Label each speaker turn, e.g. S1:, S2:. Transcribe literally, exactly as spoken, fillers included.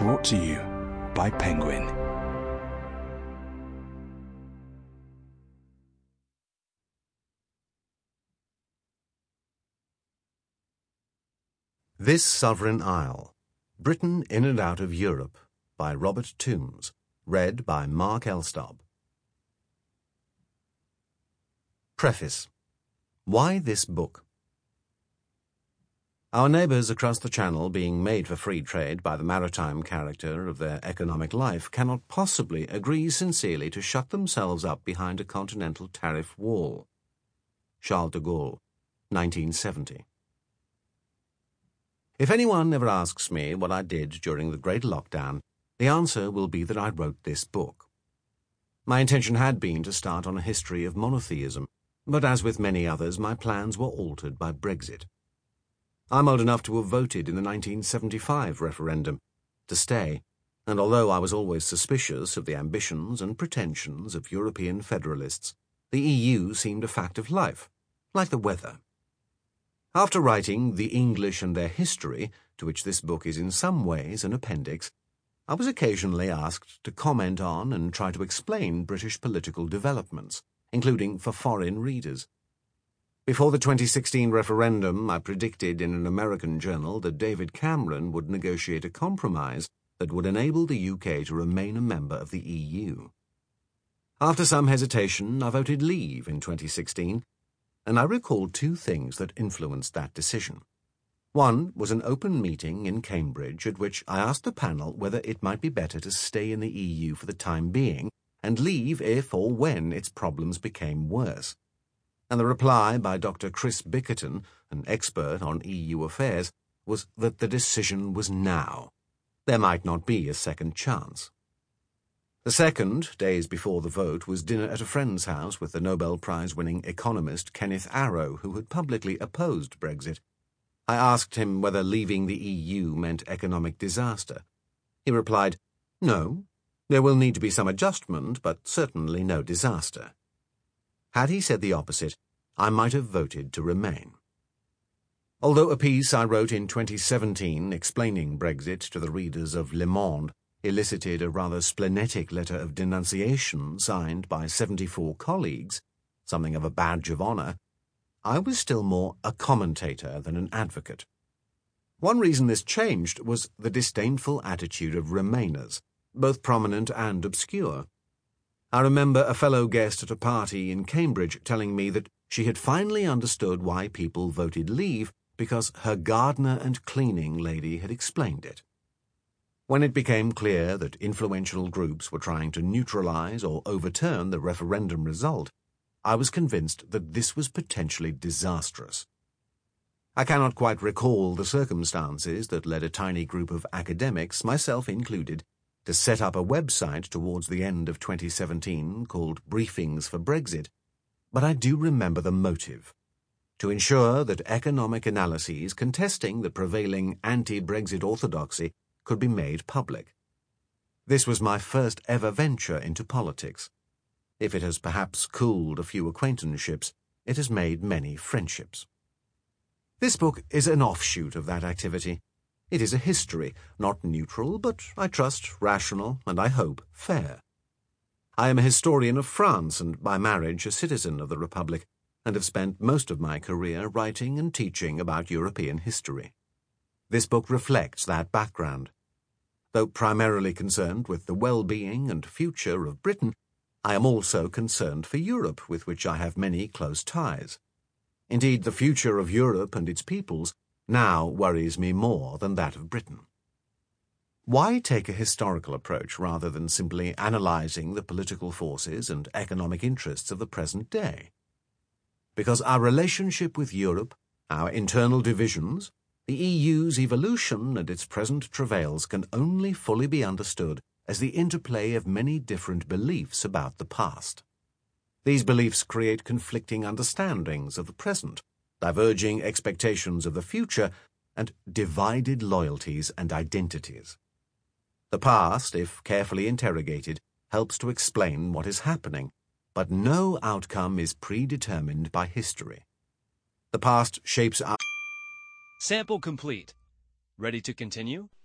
S1: brought to you by Penguin.
S2: This Sovereign Isle, Britain in and Out of Europe, by Robert Toombs, read by Mark Elstob. Preface. Why this book? Our neighbours across the Channel, being made for free trade by the maritime character of their economic life, cannot possibly agree sincerely to shut themselves up behind a continental tariff wall. Charles de Gaulle, nineteen seventy. If anyone ever asks me what I did during the Great Lockdown, the answer will be that I wrote this book. My intention had been to start on a history of monotheism, but as with many others, my plans were altered by Brexit. I'm old enough to have voted in the nineteen seventy-five referendum to stay, and although I was always suspicious of the ambitions and pretensions of European federalists, the E U seemed a fact of life, like the weather. After writing The English and Their History, to which this book is in some ways an appendix, I was occasionally asked to comment on and try to explain British political developments, including for foreign readers. Before the twenty sixteen referendum, I predicted in an American journal that David Cameron would negotiate a compromise that would enable the U K to remain a member of the E U. After some hesitation, I voted Leave in twenty sixteen, and I recall two things that influenced that decision. One was an open meeting in Cambridge at which I asked the panel whether it might be better to stay in the E U for the time being and leave if or when its problems became worse. And the reply by Doctor Chris Bickerton, an expert on E U affairs, was that the decision was now. There might not be a second chance. The second, days before the vote, was dinner at a friend's house with the Nobel Prize-winning economist Kenneth Arrow, who had publicly opposed Brexit. I asked him whether leaving the E U meant economic disaster. He replied, "No, there will need to be some adjustment, but certainly no disaster." Had he said the opposite, I might have voted to remain. Although a piece I wrote in twenty seventeen explaining Brexit to the readers of Le Monde elicited a rather splenetic letter of denunciation signed by seventy-four colleagues, something of a badge of honour, I was still more a commentator than an advocate. One reason this changed was the disdainful attitude of Remainers, both prominent and obscure. I remember a fellow guest at a party in Cambridge telling me that she had finally understood why people voted Leave because her gardener and cleaning lady had explained it. When it became clear that influential groups were trying to neutralise or overturn the referendum result, I was convinced that this was potentially disastrous. I cannot quite recall the circumstances that led a tiny group of academics, myself included, to set up a website towards the end of twenty seventeen called Briefings for Brexit, but I do remember the motive: to ensure that economic analyses contesting the prevailing anti-Brexit orthodoxy could be made public. This was my first ever venture into politics. If it has perhaps cooled a few acquaintanceships, it has made many friendships. This book is an offshoot of that activity. It is a history, not neutral, but, I trust, rational, and I hope, fair. I am a historian of France and, by marriage, a citizen of the Republic, and have spent most of my career writing and teaching about European history. This book reflects that background. Though primarily concerned with the well-being and future of Britain, I am also concerned for Europe, with which I have many close ties. Indeed, the future of Europe and its peoples now worries me more than that of Britain. Why take a historical approach rather than simply analysing the political forces and economic interests of the present day? Because our relationship with Europe, our internal divisions, the E U's evolution and its present travails can only fully be understood as the interplay of many different beliefs about the past. These beliefs create conflicting understandings of the present, diverging expectations of the future, and divided loyalties and identities. The past, if carefully interrogated, helps to explain what is happening, but no outcome is predetermined by history. The past shapes our...
S3: Sample complete. Ready to continue?